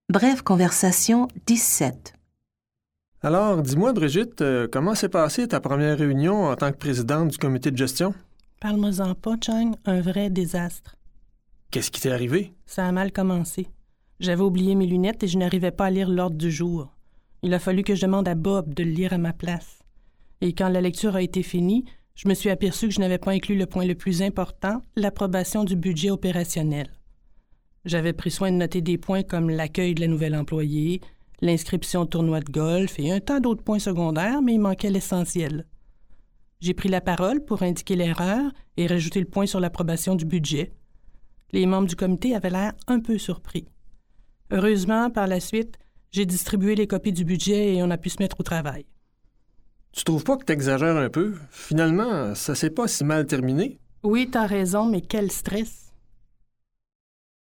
Brève conversation 17. Alors, dis-moi, Brigitte, comment s'est passée ta première réunion en tant que présidente du comité de gestion? Parle-moi-en pas, Chang, un vrai désastre. Qu'est-ce qui t'est arrivé? Ça a mal commencé. J'avais oublié mes lunettes et je n'arrivais pas à lire l'ordre du jour. Il a fallu que je demande à Bob de le lire à ma place. Et quand la lecture a été finie, je me suis aperçu que je n'avais pas inclus le point le plus important, l'approbation du budget opérationnel. J'avais pris soin de noter des points comme l'accueil de la nouvelle employée, l'inscription au tournoi de golf et un tas d'autres points secondaires, mais il manquait l'essentiel. J'ai pris la parole pour indiquer l'erreur et rajouter le point sur l'approbation du budget. Les membres du comité avaient l'air un peu surpris. Heureusement, par la suite, j'ai distribué les copies du budget et on a pu se mettre au travail. Tu trouves pas que t'exagères un peu? Finalement, ça s'est pas si mal terminé? Oui, t'as raison, mais quel stress!